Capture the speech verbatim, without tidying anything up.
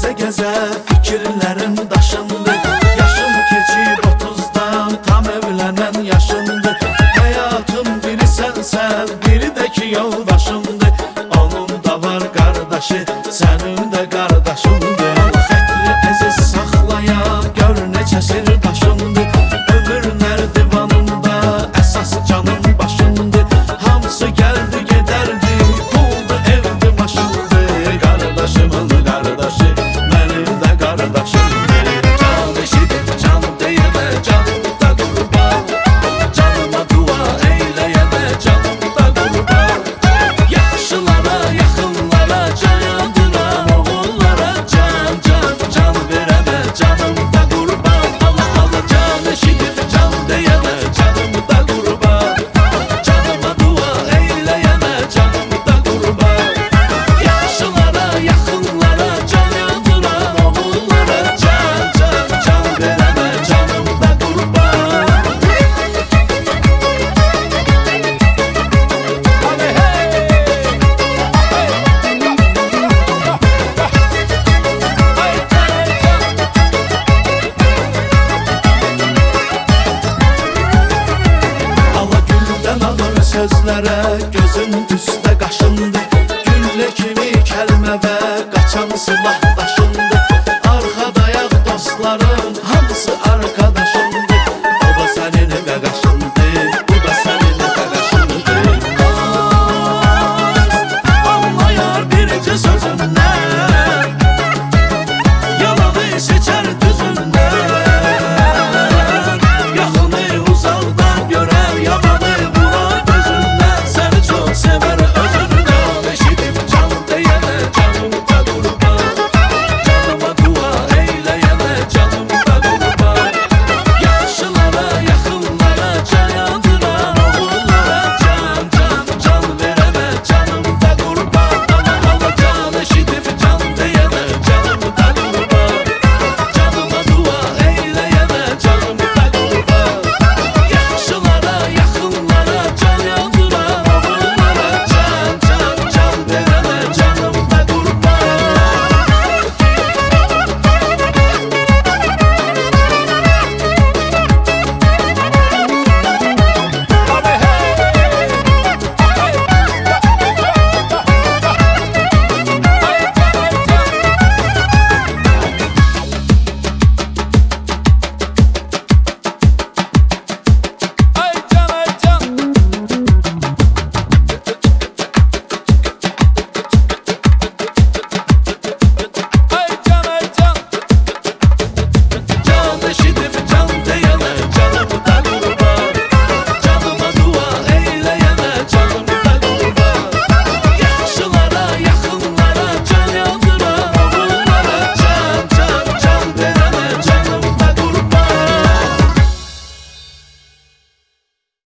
Gəzə-gəzə fikirlərim daşındı. Yaşım keçib otuzdan, tam evlənən yaşımdı. Həyatım biri sənsən, biri də ki yoldaşımdı. Onun da var qardaşı, sənin də qardaşındır. Xətri əziz saxlaya, gör neçə sirdaşındır. Ömür nərdivanında əsas canım başındır. Hamısı gəldi gedərdi, puldu evdi maşındı. Qardaşımın qardaşı, mənim də qardaşımdır. Can eşidib can deyədə, canım da qurban. Canıma dua eyləyədə, canım da qurban. Yaxşılara, yaxınlara can yandıram, oğullara can, can, can verədə, canım da qurban. Allah, Allah, can eşidib can deyədə, canım da qurban. Canıma dua eyləyədə, canım da qurban. Yaxşılara, yaxınlara can yandıram, oğullara can, can, can verədə, canım da qurban. Hadi hey! Allah güldən alır sözlərə, gözün üstə qaşındı. Güllə kimi kəlmə və qaçan silah